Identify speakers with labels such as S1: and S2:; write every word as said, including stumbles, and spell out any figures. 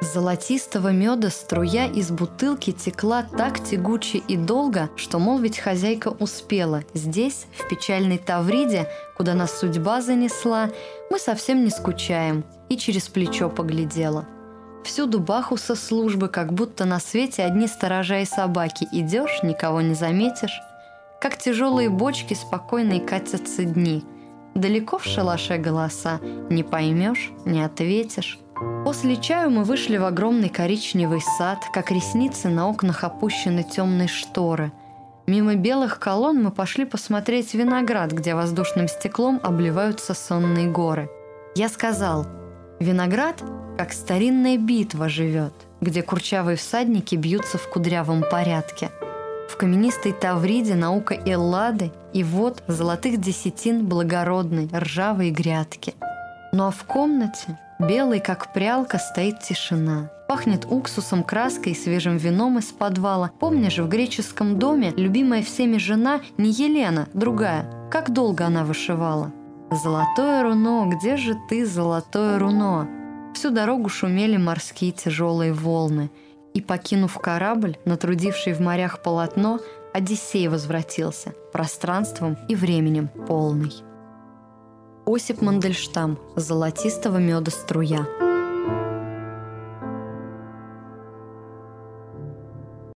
S1: Золотистого меда струя из бутылки текла так тягуче и долго, что, мол, ведь хозяйка успела. Здесь, в печальной Тавриде, куда нас судьба занесла, мы совсем не скучаем, и через плечо поглядела. Всюду Бахуса службы, как будто на свете одни сторожа и собаки. Идешь, никого не заметишь. Как тяжелые бочки спокойные катятся дни. Далеко в шалаше голоса, не поймешь, не ответишь. После чаю мы вышли в огромный коричневый сад, как ресницы на окнах опущены темные шторы. Мимо белых колонн мы пошли посмотреть виноград, где воздушным стеклом обливаются сонные горы. Я сказал: виноград, как старинная битва, живет, где курчавые всадники бьются в кудрявом порядке. В каменистой Тавриде наука Эллады, и вот золотых десятин благородной ржавые грядки. Ну а в комнате, белой как прялка, стоит тишина. Пахнет уксусом, краской и свежим вином из подвала. Помнишь, в греческом доме любимая всеми жена не Елена, другая. Как долго она вышивала? «Золотое руно, где же ты, золотое руно?» Всю дорогу шумели морские тяжелые волны. И, покинув корабль, натрудивший в морях полотно, Одиссей возвратился, пространством и временем полный. Осип Мандельштам. «Золотистого меда струя».